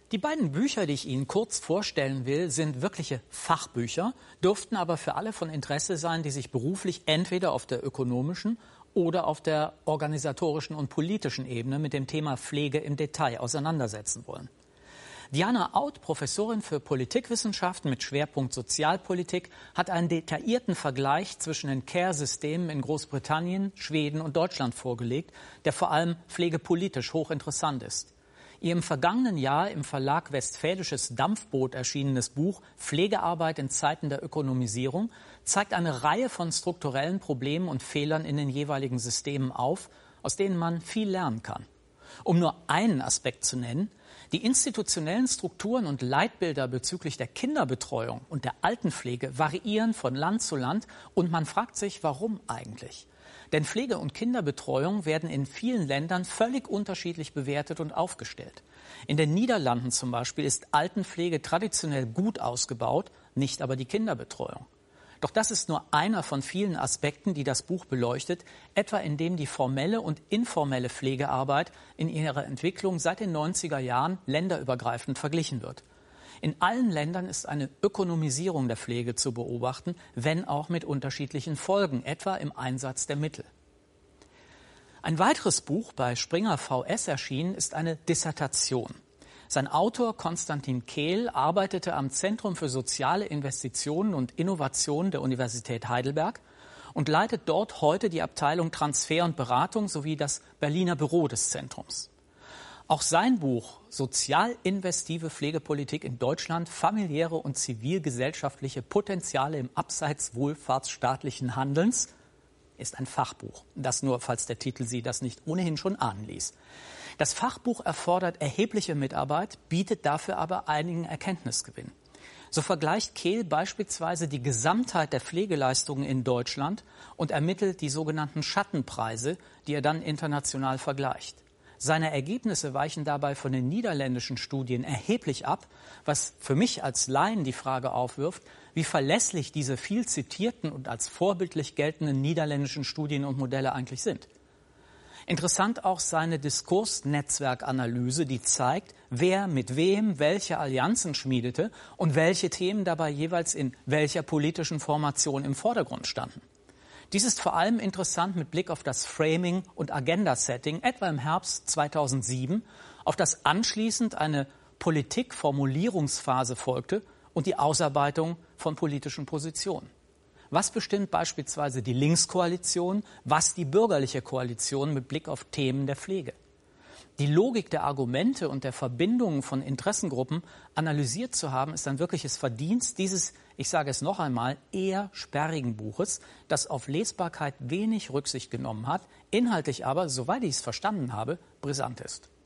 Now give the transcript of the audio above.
Die beiden Bücher, die ich Ihnen kurz vorstellen will, sind wirkliche Fachbücher, dürften aber für alle von Interesse sein, die sich beruflich entweder auf der ökonomischen oder auf der organisatorischen und politischen Ebene mit dem Thema Pflege im Detail auseinandersetzen wollen. Diana Auth, Professorin für Politikwissenschaften mit Schwerpunkt Sozialpolitik, hat einen detaillierten Vergleich zwischen den Care-Systemen in Großbritannien, Schweden und Deutschland vorgelegt, der vor allem pflegepolitisch hochinteressant ist. Ihr im vergangenen Jahr im Verlag Westfälisches Dampfboot erschienenes Buch Pflegearbeit in Zeiten der Ökonomisierung zeigt eine Reihe von strukturellen Problemen und Fehlern in den jeweiligen Systemen auf, aus denen man viel lernen kann. Um nur einen Aspekt zu nennen: Die institutionellen Strukturen und Leitbilder bezüglich der Kinderbetreuung und der Altenpflege variieren von Land zu Land und man fragt sich, warum eigentlich? Denn Pflege- und Kinderbetreuung werden in vielen Ländern völlig unterschiedlich bewertet und aufgestellt. In den Niederlanden zum Beispiel ist Altenpflege traditionell gut ausgebaut, nicht aber die Kinderbetreuung. Doch das ist nur einer von vielen Aspekten, die das Buch beleuchtet, etwa indem die formelle und informelle Pflegearbeit in ihrer Entwicklung seit den 90er Jahren länderübergreifend verglichen wird. In allen Ländern ist eine Ökonomisierung der Pflege zu beobachten, wenn auch mit unterschiedlichen Folgen, etwa im Einsatz der Mittel. Ein weiteres Buch, bei Springer VS erschienen, ist eine Dissertation. Sein Autor Konstantin Kehl arbeitete am Zentrum für soziale Investitionen und Innovation der Universität Heidelberg und leitet dort heute die Abteilung Transfer und Beratung sowie das Berliner Büro des Zentrums. Auch sein Buch Sozial-investive Pflegepolitik in Deutschland, familiäre und zivilgesellschaftliche Potenziale im Abseits wohlfahrtsstaatlichen Handelns ist ein Fachbuch. Das nur, falls der Titel Sie das nicht ohnehin schon ahnen ließ. Das Fachbuch erfordert erhebliche Mitarbeit, bietet dafür aber einigen Erkenntnisgewinn. So vergleicht Kehl beispielsweise die Gesamtheit der Pflegeleistungen in Deutschland und ermittelt die sogenannten Schattenpreise, die er dann international vergleicht. Seine Ergebnisse weichen dabei von den niederländischen Studien erheblich ab, was für mich als Laien die Frage aufwirft, wie verlässlich diese viel zitierten und als vorbildlich geltenden niederländischen Studien und Modelle eigentlich sind. Interessant auch seine Diskursnetzwerkanalyse, die zeigt, wer mit wem welche Allianzen schmiedete und welche Themen dabei jeweils in welcher politischen Formation im Vordergrund standen. Dies ist vor allem interessant mit Blick auf das Framing und Agenda-Setting, etwa im Herbst 2007, auf das anschließend eine Politikformulierungsphase folgte und die Ausarbeitung von politischen Positionen. Was bestimmt beispielsweise die Linkskoalition, was die bürgerliche Koalition mit Blick auf Themen der Pflege? Die Logik der Argumente und der Verbindungen von Interessengruppen analysiert zu haben, ist ein wirkliches Verdienst dieses, ich sage es noch einmal, eher sperrigen Buches, das auf Lesbarkeit wenig Rücksicht genommen hat, inhaltlich aber, soweit ich es verstanden habe, brisant ist.